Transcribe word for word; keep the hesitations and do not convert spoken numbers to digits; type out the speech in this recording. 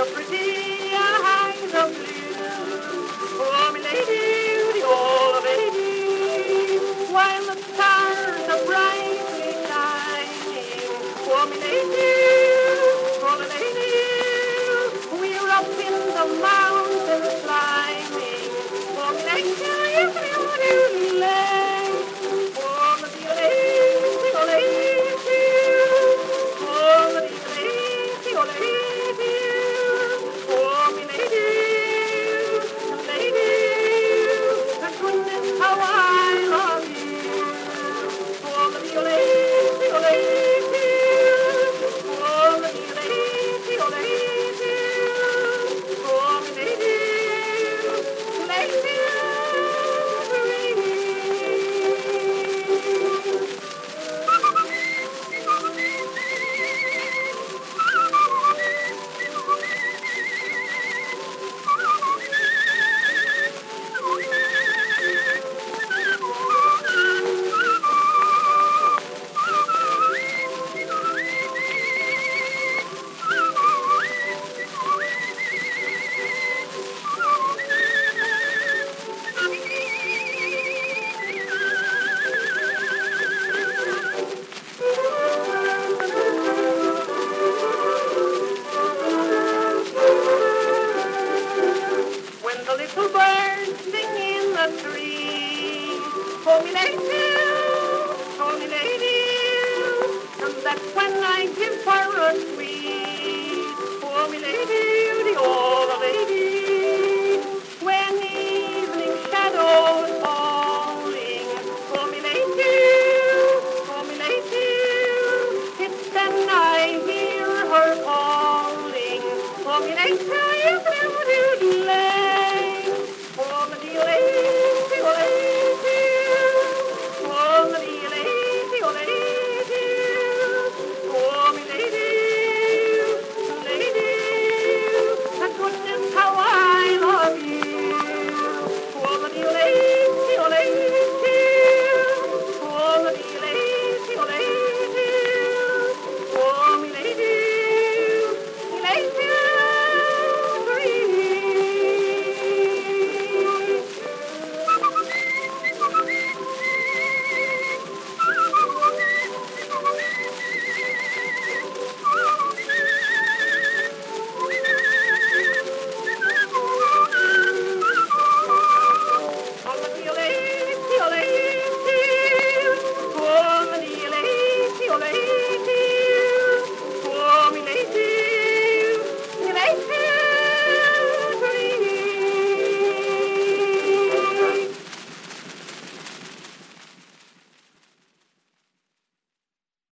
pretty eyes of blue. Oh, my lady, oh, lady, while the stars are brightly shining. Oh, my lady, oh, lady, we're up in the mountains climbing. Oh, my lady, you do lay. Oh, my lady, oh, lady, oh, my lady, oh, lady, oh, my lady, lady, goodness, how I love you. Oh, my lady, oh, lady, oh, my lady, oh, lady, oh, my lady, lady. Little birds sing in the tree. Oh, me lady, oh, me lady, and that's when I give her a squeeze. Oh, me lady, the old lady, when evening shadows falling. Oh, me lady, oh, me lady, it's then I hear her calling. Oh, me lady.